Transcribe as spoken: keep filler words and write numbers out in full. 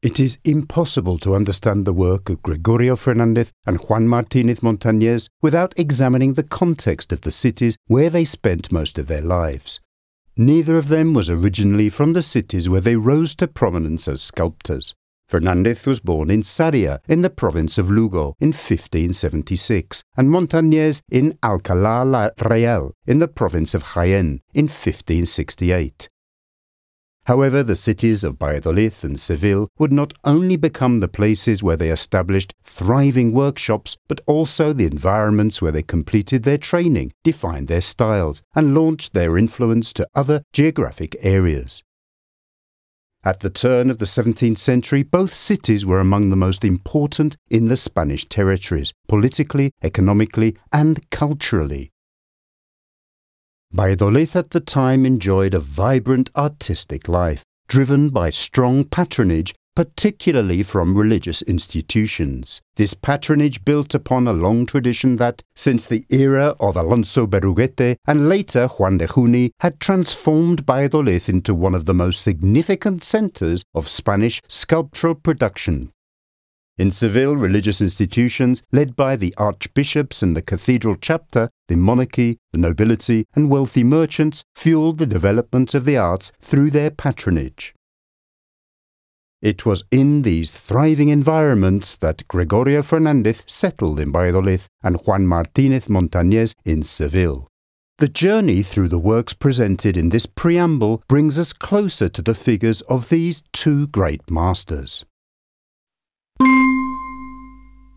It is impossible to understand the work of Gregorio Fernández and Juan Martínez Montañés without examining the context of the cities where they spent most of their lives. Neither of them was originally from the cities where they rose to prominence as sculptors. Fernández was born in Sarria, in the province of Lugo, in fifteen seventy-six, and Montañés in Alcalá la Real, in the province of Jaén, in fifteen sixty-eight. However, the cities of Valladolid and Seville would not only become the places where they established thriving workshops, but also the environments where they completed their training, defined their styles, and launched their influence to other geographic areas. At the turn of the seventeenth century, both cities were among the most important in the Spanish territories, politically, economically, and culturally. Valladolid at the time enjoyed a vibrant artistic life, driven by strong patronage, particularly from religious institutions. This patronage built upon a long tradition that, since the era of Alonso Berruguete and later Juan de Juni, had transformed Valladolid into one of the most significant centres of Spanish sculptural production. In Seville, religious institutions, led by the archbishops and the cathedral chapter, the monarchy, the nobility, and wealthy merchants, fueled the development of the arts through their patronage. It was in these thriving environments that Gregorio Fernández settled in Valladolid and Juan Martínez Montañés in Seville. The journey through the works presented in this preamble brings us closer to the figures of these two great masters.